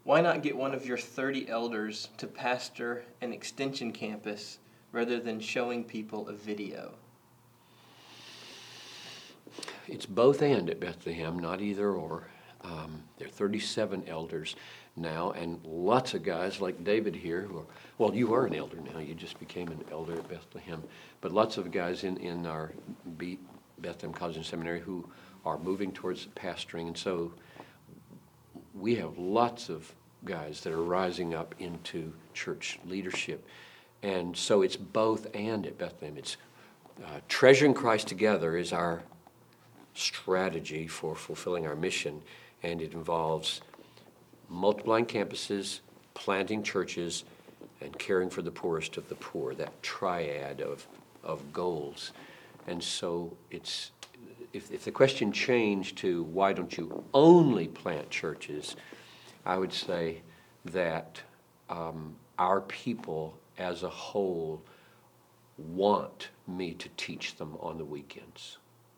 Why not get one of your 30 elders to pastor an extension campus rather than showing people a video? It's both and at Bethlehem, not either or. There are 37 elders now, and lots of guys like David here who are, well, you are an elder now. You just became an elder at Bethlehem. But lots of guys in our Bethlehem College and Seminary who are moving towards pastoring. And so we have lots of guys that are rising up into church leadership. And so it's both and at Bethlehem. It's treasuring Christ together is our strategy for fulfilling our mission, and it involves multiplying campuses, planting churches, and caring for the poorest of the poor, that triad of goals. And so it's, if the question changed to why don't you only plant churches, I would say that our people as a whole want me to teach them on the weekends.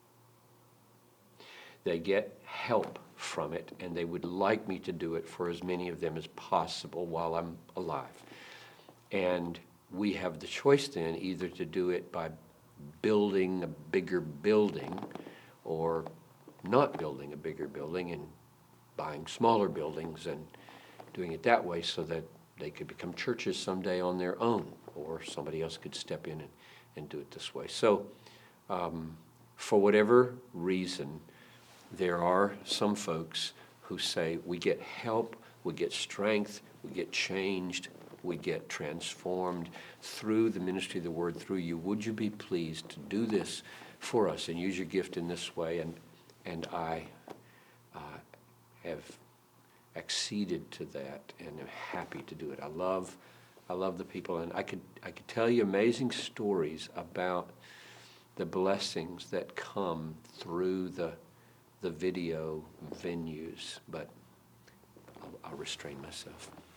They get help from it, and they would like me to do it for as many of them as possible while I'm alive. And we have the choice then either to do it by building a bigger building or not building a bigger building and buying smaller buildings and doing it that way so that they could become churches someday on their own, or somebody else could step in and do it this way. So for whatever reason, there are some folks who say we get help, we get strength, we get changed, we get transformed through the ministry of the word through you. Would you be pleased to do this for us and use your gift in this way? And I have acceded to that and am happy to do it. I love the people, and I could tell you amazing stories about the blessings that come through the video venues, but I'll restrain myself.